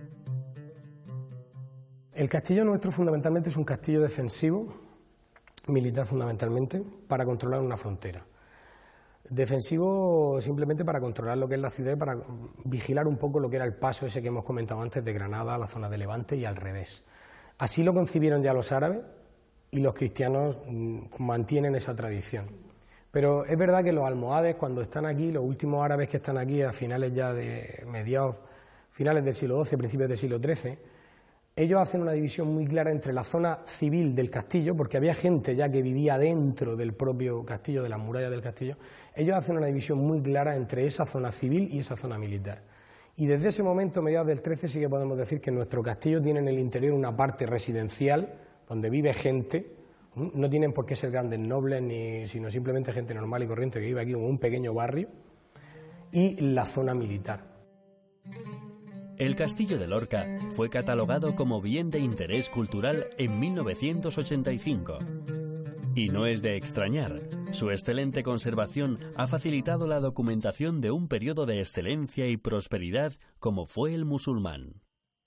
El castillo nuestro fundamentalmente es un castillo defensivo, militar fundamentalmente, para controlar una frontera. Defensivo simplemente para controlar lo que es la ciudad y para vigilar un poco lo que era el paso ese que hemos comentado antes de Granada a la zona de Levante y al revés. Así lo concibieron ya los árabes y los cristianos mantienen esa tradición. Pero es verdad que los almohades, cuando están aquí, los últimos árabes que están aquí a finales ya de mediados, finales del siglo doce, principios del siglo trece, ellos hacen una división muy clara entre la zona civil del castillo, porque había gente ya que vivía dentro del propio castillo, de las murallas del castillo. Ellos hacen una división muy clara entre esa zona civil y esa zona militar. Y desde ese momento, mediados del trece, sí que podemos decir que nuestro castillo tiene en el interior una parte residencial, donde vive gente. No tienen por qué ser grandes nobles, ni, sino simplemente gente normal y corriente que vive aquí en un pequeño barrio, y la zona militar. El castillo de Lorca fue catalogado como bien de interés cultural en mil novecientos ochenta y cinco. Y no es de extrañar, su excelente conservación ha facilitado la documentación de un periodo de excelencia y prosperidad como fue el musulmán.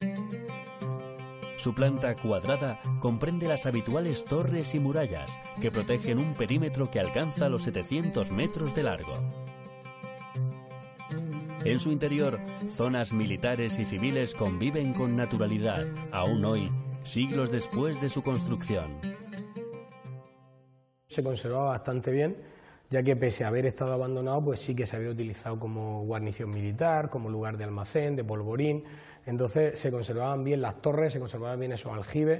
Su planta cuadrada comprende las habituales torres y murallas que protegen un perímetro que alcanza los setecientos metros de largo. En su interior, zonas militares y civiles conviven con naturalidad, aún hoy, siglos después de su construcción. Se conservaba bastante bien, ya que pese a haber estado abandonado, pues sí que se había utilizado como guarnición militar, como lugar de almacén, de polvorín. Entonces se conservaban bien las torres, se conservaban bien esos aljibes.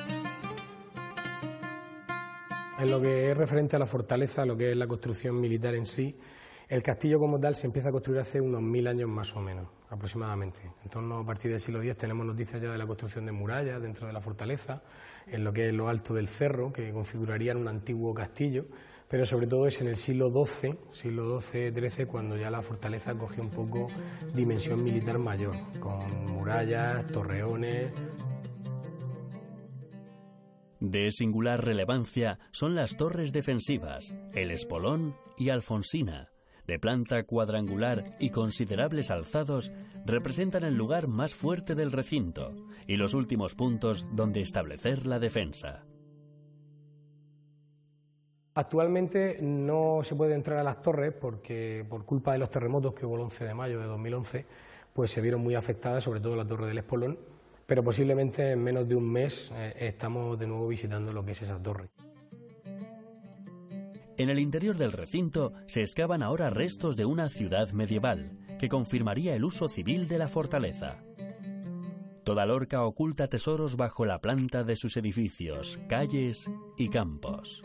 En lo que es referente a la fortaleza, lo que es la construcción militar en sí, el castillo como tal se empieza a construir hace unos mil años más o menos, aproximadamente. En torno a partir del siglo diez tenemos noticias ya de la construcción de murallas dentro de la fortaleza, en lo que es lo alto del cerro, que configurarían un antiguo castillo, pero sobre todo es en el siglo doce, siglo doce trece, cuando ya la fortaleza coge un poco dimensión militar mayor, con murallas, torreones. De singular relevancia son las torres defensivas, el espolón y Alfonsina. De planta cuadrangular y considerables alzados, representan el lugar más fuerte del recinto y los últimos puntos donde establecer la defensa. Actualmente no se puede entrar a las torres porque por culpa de los terremotos que hubo el once de mayo de dos mil once, pues se vieron muy afectadas, sobre todo la torre del espolón, pero posiblemente en menos de un mes eh, estamos de nuevo visitando lo que es esa torre. En el interior del recinto se excavan ahora restos de una ciudad medieval, que confirmaría el uso civil de la fortaleza. Toda Lorca oculta tesoros bajo la planta de sus edificios, calles y campos.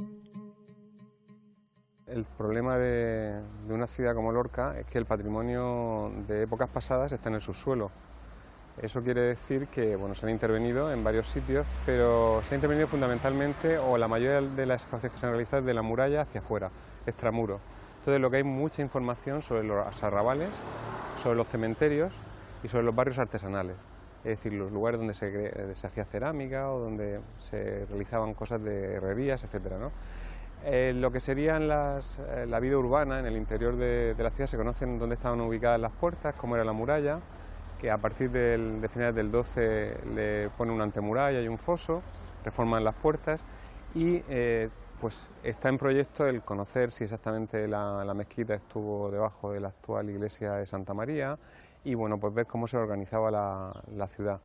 El problema de, de una ciudad como Lorca es que el patrimonio de épocas pasadas está en el subsuelo. Eso quiere decir que bueno, se han intervenido en varios sitios, pero se ha intervenido fundamentalmente, o la mayoría de las excavaciones que se han realizado, de la muralla hacia afuera, extramuro. Entonces lo que hay mucha información sobre los arrabales, sobre los cementerios y sobre los barrios artesanales. Es decir, los lugares donde se, se hacía cerámica o donde se realizaban cosas de herrerías, etcétera, ¿no? Eh, lo que serían las, eh, la vida urbana en el interior de, de la ciudad, se conocen dónde estaban ubicadas las puertas, cómo era la muralla, que a partir del, de finales del doce le ponen una antemuralla y un foso, reforman las puertas y eh, pues está en proyecto el conocer si exactamente la, la mezquita estuvo debajo de la actual iglesia de Santa María y bueno, pues ver cómo se organizaba la, la ciudad.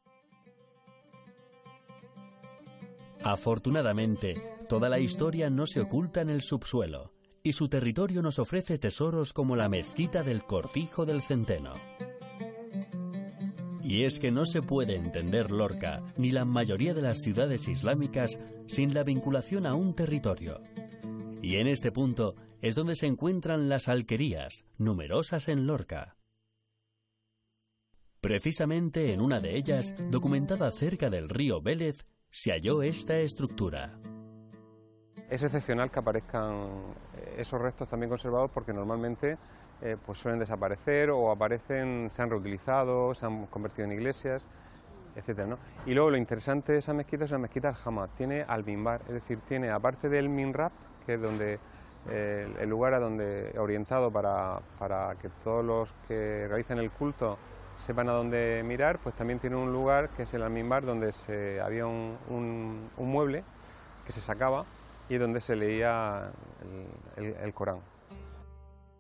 Afortunadamente, toda la historia no se oculta en el subsuelo y su territorio nos ofrece tesoros como la mezquita del Cortijo del Centeno. Y es que no se puede entender Lorca, ni la mayoría de las ciudades islámicas, sin la vinculación a un territorio. Y en este punto es donde se encuentran las alquerías, numerosas en Lorca. Precisamente en una de ellas, documentada cerca del río Vélez, se halló esta estructura. Es excepcional que aparezcan esos restos también conservados porque normalmente eh, pues suelen desaparecer o aparecen, se han reutilizado, se han convertido en iglesias, etcétera, ¿no? Y luego lo interesante de esa mezquita es una mezquita al-Hamad, tiene al-Minbar, es decir, tiene aparte del minrab, que es donde eh, el lugar a donde orientado para, para que todos los que realizan el culto sepan a dónde mirar, pues también tiene un lugar que es el al-Minbar, donde se, había un, un, un mueble que se sacaba y donde se leía el, el, el Corán.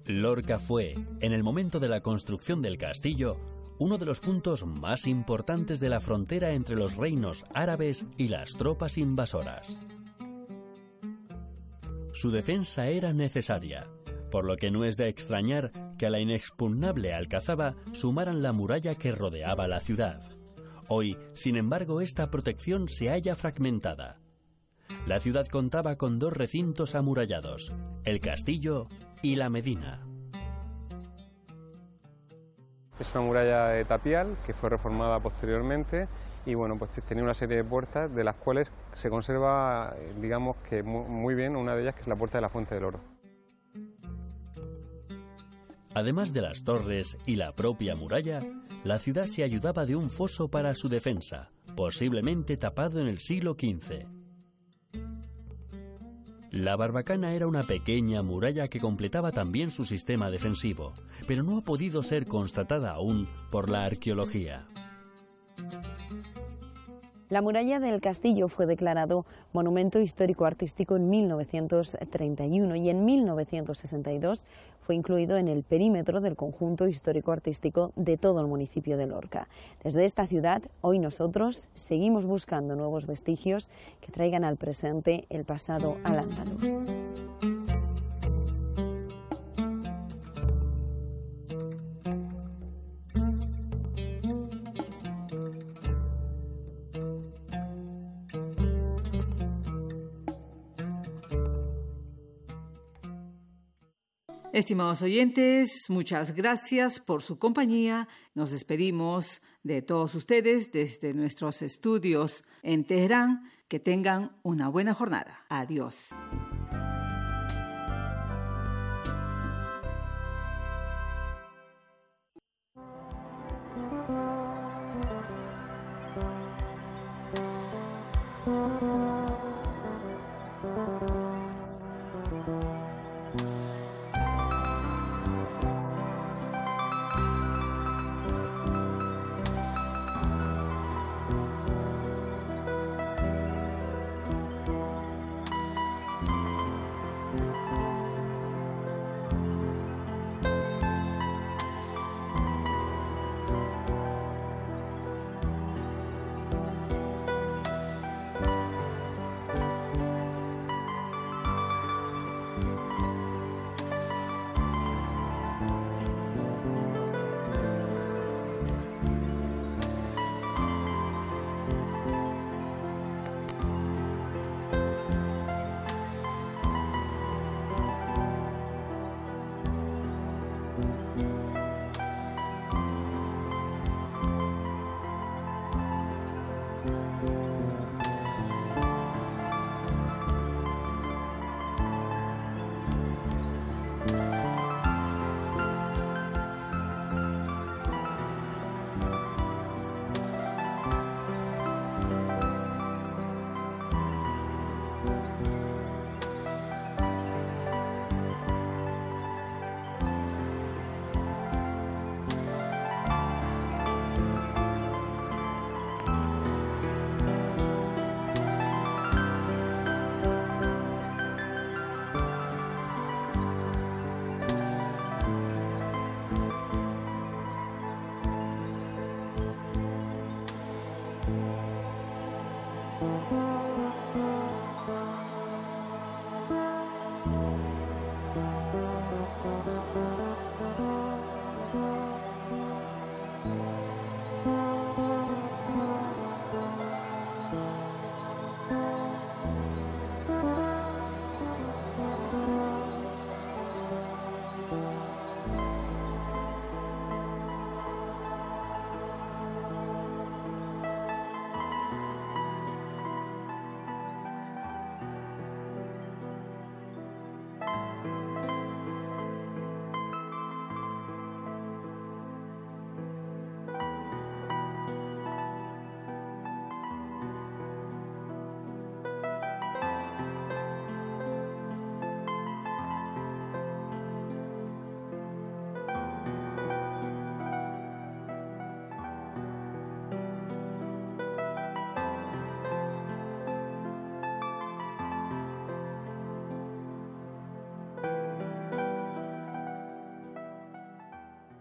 Lorca fue, en el momento de la construcción del castillo, uno de los puntos más importantes de la frontera entre los reinos árabes y las tropas invasoras. Su defensa era necesaria, por lo que no es de extrañar que a la inexpugnable alcazaba sumaran la muralla que rodeaba la ciudad. Hoy, sin embargo, esta protección se halla fragmentada. La ciudad contaba con dos recintos amurallados, el castillo y la Medina. Es una muralla de tapial que fue reformada posteriormente y bueno, pues tenía una serie de puertas de las cuales se conserva, digamos que muy bien, una de ellas que es la puerta de la Fuente del Oro. Además de las torres y la propia muralla, la ciudad se ayudaba de un foso para su defensa, posiblemente tapado en el siglo quince. La Barbacana era una pequeña muralla que completaba también su sistema defensivo, pero no ha podido ser constatada aún por la arqueología. La muralla del castillo fue declarado Monumento Histórico-Artístico en mil novecientos treinta y uno y en mil novecientos sesenta y dos fue incluido en el perímetro del conjunto histórico-artístico de todo el municipio de Lorca. Desde esta ciudad, hoy nosotros seguimos buscando nuevos vestigios que traigan al presente el pasado al andaluz. Estimados oyentes, muchas gracias por su compañía. Nos despedimos de todos ustedes desde nuestros estudios en Teherán. Que tengan una buena jornada. Adiós.